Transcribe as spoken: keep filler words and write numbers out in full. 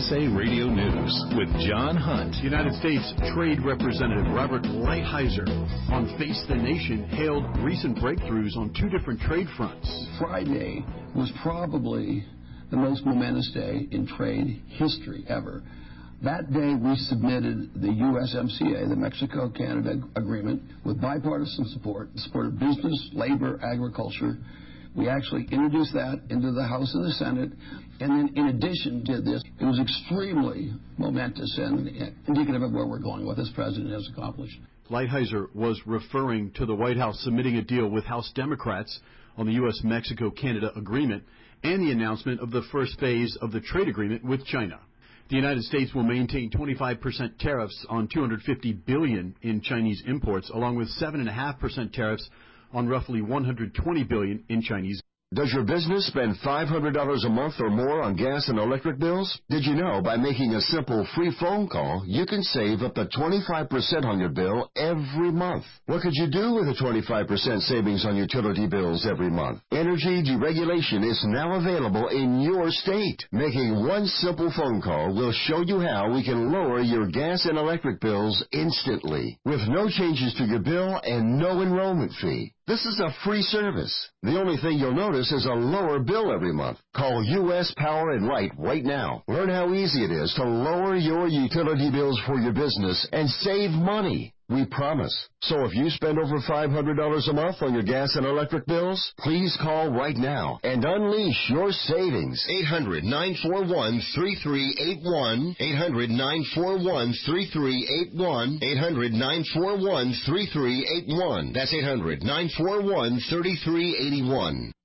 S A Radio News with John Hunt. United States Trade Representative Robert Lighthizer on Face the Nation hailed recent breakthroughs on two different trade fronts. Friday was probably the most momentous day in trade history ever. That day, we submitted the U S M C A, the Mexico-Canada Agreement, with bipartisan support, the support of business, labor, agriculture. We actually introduced that into the House and the Senate, and then in addition did this. It was extremely momentous and indicative of where we're going, what this president has accomplished. Lighthizer was referring to the White House submitting a deal with House Democrats on the U S Mexico-Canada Agreement and the announcement of the first phase of the trade agreement with China. The United States will maintain twenty-five percent tariffs on two hundred fifty billion dollars in Chinese imports, along with seven point five percent tariffs on roughly one hundred twenty billion dollars in Chinese. Does your business spend five hundred dollars a month or more on gas and electric bills? Did you know by making a simple free phone call, you can save up to twenty-five percent on your bill every month? What could you do with a twenty-five percent savings on utility bills every month? Energy deregulation is now available in your state. Making one simple phone call will show you how we can lower your gas and electric bills instantly, with no changes to your bill and no enrollment fee. This is a free service. The only thing you'll notice is a lower bill every month. Call U S Power and Light right now. Learn how easy it is to lower your utility bills for your business and save money. We promise. So if you spend over five hundred dollars a month on your gas and electric bills, please call right now and unleash your savings. eight hundred, nine four one, three three eight one. eight hundred, nine four one, three three eight one. eight hundred, nine four one, three three eight one. That's eight hundred, nine four one, three three eight one.